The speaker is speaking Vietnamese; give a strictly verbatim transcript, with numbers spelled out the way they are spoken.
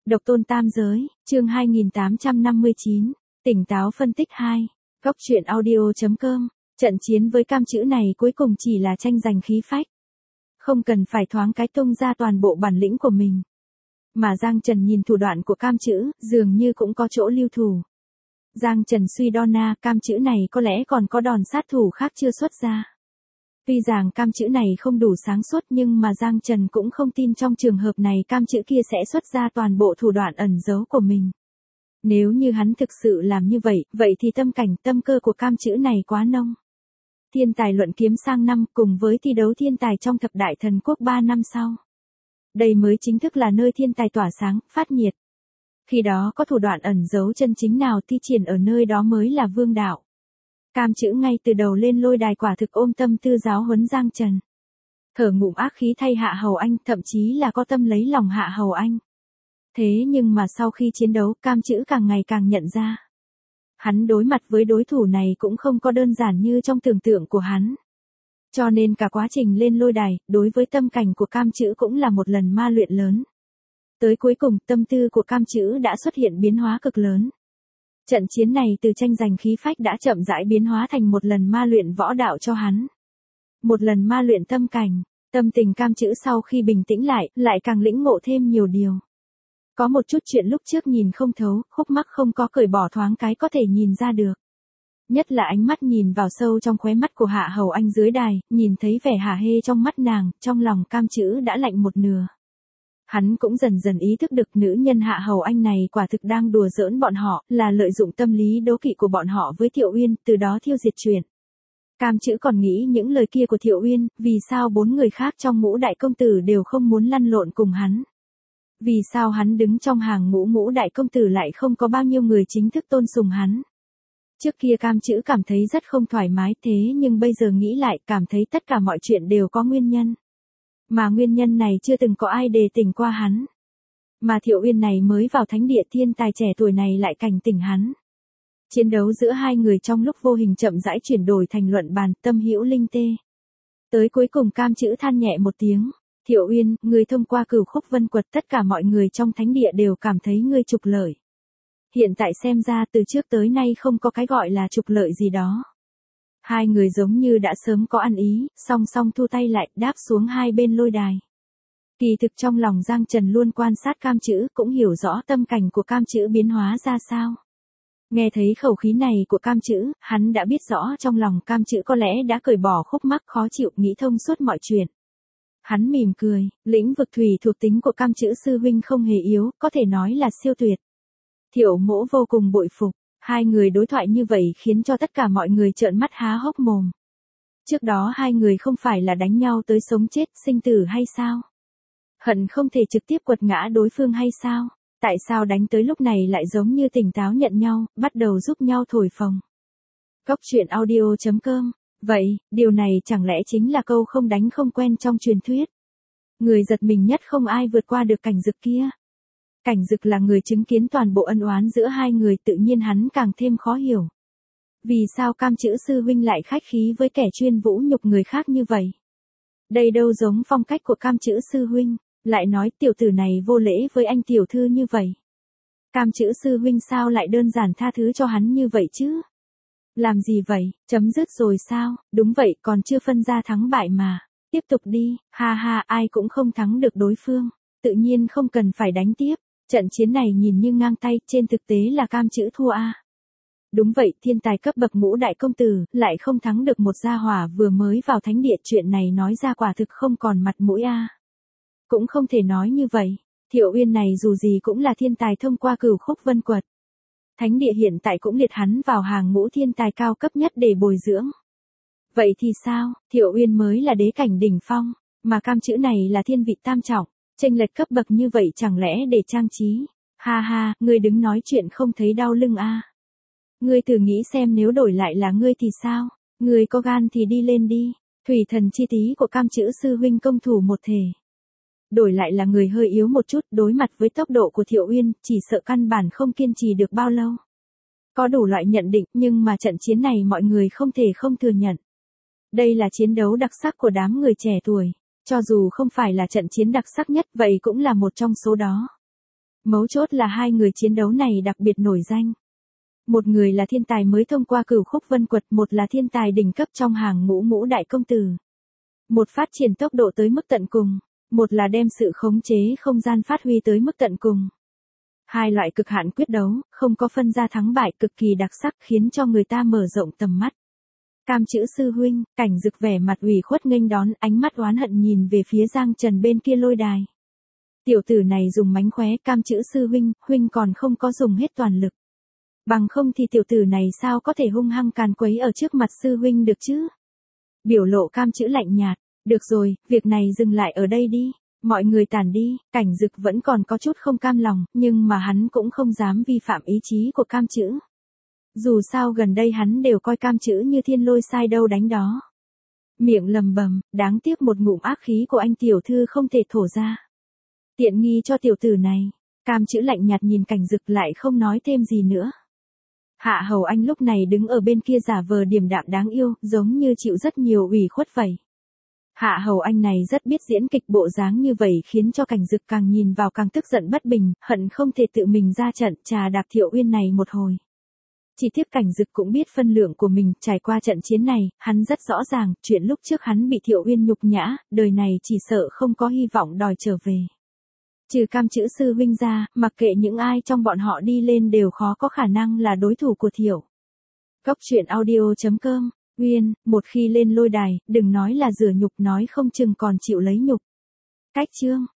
Độc tôn tam giới, chương hai nghìn tám trăm năm mươi chín, tỉnh táo phân tích hai. Góc truyện audio.com, trận chiến với cam chữ này cuối cùng chỉ là tranh giành khí phách. Không cần phải thoáng cái tung ra toàn bộ bản lĩnh của mình. Mà Giang Trần nhìn thủ đoạn của cam chữ, dường như cũng có chỗ lưu thủ. Giang Trần suy đo na, cam chữ này có lẽ còn có đòn sát thủ khác chưa xuất ra. Tuy rằng cam chữ này không đủ sáng suốt nhưng mà Giang Trần cũng không tin trong trường hợp này cam chữ kia sẽ xuất ra toàn bộ thủ đoạn ẩn giấu của mình. Nếu như hắn thực sự làm như vậy, vậy thì tâm cảnh tâm cơ của cam chữ này quá nông. Thiên tài luận kiếm sang năm cùng với thi đấu thiên tài trong thập đại thần quốc ba năm sau. Đây mới chính thức là nơi thiên tài tỏa sáng, phát nhiệt. Khi đó có thủ đoạn ẩn giấu chân chính nào thi triển ở nơi đó mới là vương đạo. Cam chữ ngay từ đầu lên lôi đài quả thực ôm tâm tư giáo huấn Giang Trần. Thở ngụm ác khí thay Hạ Hầu Anh, thậm chí là có tâm lấy lòng Hạ Hầu Anh. Thế nhưng mà sau khi chiến đấu, cam chữ càng ngày càng nhận ra. Hắn đối mặt với đối thủ này cũng không có đơn giản như trong tưởng tượng của hắn. Cho nên cả quá trình lên lôi đài, đối với tâm cảnh của cam chữ cũng là một lần ma luyện lớn. Tới cuối cùng, tâm tư của cam chữ đã xuất hiện biến hóa cực lớn. Trận chiến này từ tranh giành khí phách đã chậm rãi biến hóa thành một lần ma luyện võ đạo cho hắn. Một lần ma luyện tâm cảnh, tâm tình cam chữ sau khi bình tĩnh lại, lại càng lĩnh ngộ thêm nhiều điều. Có một chút chuyện lúc trước nhìn không thấu, khúc mắc không có cởi bỏ thoáng cái có thể nhìn ra được. Nhất là ánh mắt nhìn vào sâu trong khóe mắt của Hạ Hầu Anh dưới đài, nhìn thấy vẻ hả hê trong mắt nàng, trong lòng cam chữ đã lạnh một nửa. Hắn cũng dần dần ý thức được nữ nhân Hạ Hầu Anh này quả thực đang đùa giỡn bọn họ, là lợi dụng tâm lý đố kỵ của bọn họ với Thiệu Uyên, từ đó thiêu diệt chuyện. Cam chữ còn nghĩ những lời kia của Thiệu Uyên, vì sao bốn người khác trong ngũ đại công tử đều không muốn lăn lộn cùng hắn. Vì sao hắn đứng trong hàng ngũ ngũ đại công tử lại không có bao nhiêu người chính thức tôn sùng hắn. Trước kia cam chữ cảm thấy rất không thoải mái thế nhưng bây giờ nghĩ lại cảm thấy tất cả mọi chuyện đều có nguyên nhân. Mà nguyên nhân này chưa từng có ai đề tỉnh qua hắn. Mà Thiệu Uyên này mới vào thánh địa thiên tài trẻ tuổi này lại cảnh tỉnh hắn. Chiến đấu giữa hai người trong lúc vô hình chậm rãi chuyển đổi thành luận bàn, tâm hữu linh tê. Tới cuối cùng cam chữ than nhẹ một tiếng. Thiệu Uyên, ngươi thông qua cửu khúc vân quật tất cả mọi người trong thánh địa đều cảm thấy ngươi trục lợi. Hiện tại xem ra từ trước tới nay không có cái gọi là trục lợi gì đó. Hai người giống như đã sớm có ăn ý, song song thu tay lại, đáp xuống hai bên lôi đài. Kỳ thực trong lòng Giang Trần luôn quan sát cam chữ, cũng hiểu rõ tâm cảnh của cam chữ biến hóa ra sao. Nghe thấy khẩu khí này của cam chữ, hắn đã biết rõ trong lòng cam chữ có lẽ đã cởi bỏ khúc mắc khó chịu, nghĩ thông suốt mọi chuyện. Hắn mỉm cười, lĩnh vực thủy thuộc tính của cam chữ sư huynh không hề yếu, có thể nói là siêu tuyệt. Thiệu Mỗ vô cùng bội phục. Hai người đối thoại như vậy khiến cho tất cả mọi người trợn mắt há hốc mồm. Trước đó hai người không phải là đánh nhau tới sống chết, sinh tử hay sao? Hận không thể trực tiếp quật ngã đối phương hay sao? Tại sao đánh tới lúc này lại giống như tỉnh táo nhận nhau, bắt đầu giúp nhau thổi phồng? Góc truyện audio.com. Vậy, điều này chẳng lẽ chính là câu không đánh không quen trong truyền thuyết? Người giật mình nhất không ai vượt qua được Cảnh Dực kia. Cảnh Dực là người chứng kiến toàn bộ ân oán giữa hai người, tự nhiên hắn càng thêm khó hiểu. Vì sao cam chữ sư huynh lại khách khí với kẻ chuyên vũ nhục người khác như vậy? Đây đâu giống phong cách của cam chữ sư huynh, lại nói tiểu tử này vô lễ với anh tiểu thư như vậy. Cam chữ sư huynh sao lại đơn giản tha thứ cho hắn như vậy chứ? Làm gì vậy, chấm dứt rồi sao? Đúng vậy, còn chưa phân ra thắng bại mà. Tiếp tục đi, ha ha, ai cũng không thắng được đối phương. Tự nhiên không cần phải đánh tiếp. Trận chiến này nhìn như ngang tay, trên thực tế là cam chữ thua a. Đúng vậy, thiên tài cấp bậc ngũ đại công tử, lại không thắng được một gia hỏa vừa mới vào thánh địa, chuyện này nói ra quả thực không còn mặt mũi a. Cũng không thể nói như vậy, Thiệu Uyên này dù gì cũng là thiên tài thông qua cửu khúc vân quật. Thánh địa hiện tại cũng liệt hắn vào hàng ngũ thiên tài cao cấp nhất để bồi dưỡng. Vậy thì sao, Thiệu Uyên mới là đế cảnh đỉnh phong, mà cam chữ này là thiên vị tam trọng. Chênh lệch cấp bậc như vậy chẳng lẽ để trang trí? Ha ha, ngươi đứng nói chuyện không thấy đau lưng a? À? Ngươi thử nghĩ xem nếu đổi lại là ngươi thì sao? Ngươi có gan thì đi lên đi. Thủy thần chi tí của cam chữ sư huynh công thủ một thể. Đổi lại là người hơi yếu một chút, đối mặt với tốc độ của Thiệu Uyên, chỉ sợ căn bản không kiên trì được bao lâu. Có đủ loại nhận định, nhưng mà trận chiến này mọi người không thể không thừa nhận. Đây là chiến đấu đặc sắc của đám người trẻ tuổi. Cho dù không phải là trận chiến đặc sắc nhất, vậy cũng là một trong số đó. Mấu chốt là hai người chiến đấu này đặc biệt nổi danh. Một người là thiên tài mới thông qua cửu khúc vân quật, một là thiên tài đỉnh cấp trong hàng ngũ ngũ đại công tử. Một phát triển tốc độ tới mức tận cùng, một là đem sự khống chế không gian phát huy tới mức tận cùng. Hai loại cực hạn quyết đấu, không có phân ra thắng bại, cực kỳ đặc sắc, khiến cho người ta mở rộng tầm mắt. Cam Chữ sư huynh, Cảnh Dực vẻ mặt ủy khuất nghênh đón, ánh mắt oán hận nhìn về phía Giang Trần bên kia lôi đài. Tiểu tử này dùng mánh khóe, Cam Chữ sư huynh, huynh còn không có dùng hết toàn lực. Bằng không thì tiểu tử này sao có thể hung hăng càn quấy ở trước mặt sư huynh được chứ? Biểu lộ Cam Chữ lạnh nhạt, được rồi, việc này dừng lại ở đây đi, mọi người tản đi. Cảnh Dực vẫn còn có chút không cam lòng, nhưng mà hắn cũng không dám vi phạm ý chí của Cam Chữ. Dù sao gần đây hắn đều coi Cam Chữ như thiên lôi sai đâu đánh đó. Miệng lầm bầm, đáng tiếc một ngụm ác khí của anh tiểu thư không thể thổ ra. Tiện nghi cho tiểu tử này. Cam Chữ lạnh nhạt nhìn Cảnh Dực lại không nói thêm gì nữa. Hạ Hầu Anh lúc này đứng ở bên kia giả vờ điềm đạm đáng yêu, giống như chịu rất nhiều ủy khuất vậy. Hạ Hầu Anh này rất biết diễn kịch, bộ dáng như vậy khiến cho Cảnh Dực càng nhìn vào càng tức giận bất bình, hận không thể tự mình ra trận trà đạp Thiệu Uyên này một hồi. Chỉ tiếc Cảnh Dực cũng biết phân lượng của mình, trải qua trận chiến này, hắn rất rõ ràng, chuyện lúc trước hắn bị Thiệu Uyên nhục nhã, đời này chỉ sợ không có hy vọng đòi trở về. Trừ Cam Chữ sư huynh ra, mặc kệ những ai trong bọn họ đi lên đều khó có khả năng là đối thủ của Thiệu. Góc truyện audio chấm com, Uyên, một khi lên lôi đài, đừng nói là rửa nhục, nói không chừng còn chịu lấy nhục. Cách chương